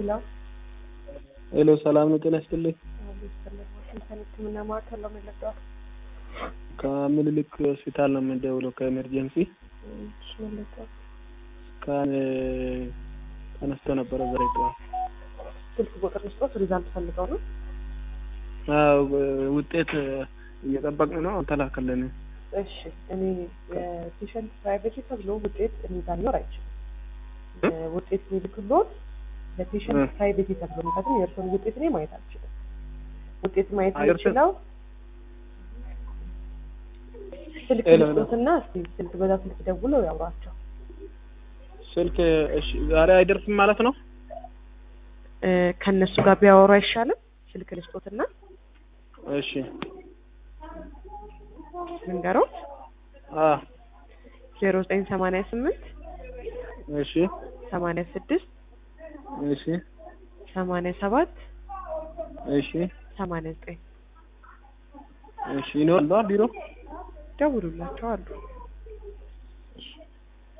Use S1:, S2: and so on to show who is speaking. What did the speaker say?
S1: ሄሎ
S2: ሄሎ ሰላም ነው ጤና ይስጥልኝ።
S1: ሕክምና ማዕከል ነው የምንለቀው።
S2: ከምኒልክ ሆስፒታል ነው የምንደውለው ከኤመርጀንሲ። ተነስቶ ነበረ ዛሬ ጠዋት።
S1: ስልክ ቁጥር መስጠት ሪዛልት ፈልገው ነው?
S2: ውጤት እየጠበቅን ነው ተላከልን።
S1: እሺ እኔ የፔሸንት ፕራይቬሲ ተብሎ ውጤት እኔ ጋር ሊኖር አይችልም። ውጤት የሚልክሎት ለፔሸንት ፕራይቬሲ ተብሎ ምክንያቱም የእርስዎን ውጤት እኔ ማየት አልችልም። ውጤት ማየት የምችለው ስልክ ልስጦትና እስኪ ስልክ በዛ ስልክ ደውለው ያውራቸው።
S2: ስልክ እሺ ዛሬ አይደርስም ማለት ነው?
S1: ከነሱ ጋር ቢያወሩ አይሻልም? ስልክ ልስጦትና
S2: እሺ
S1: ልንገረው። 0988
S2: እሺ
S1: 86
S2: እሺ
S1: 87
S2: እሺ
S1: 89
S2: እሺ ይኖራል ቢሮ
S1: ደውሉላቸው አሉ።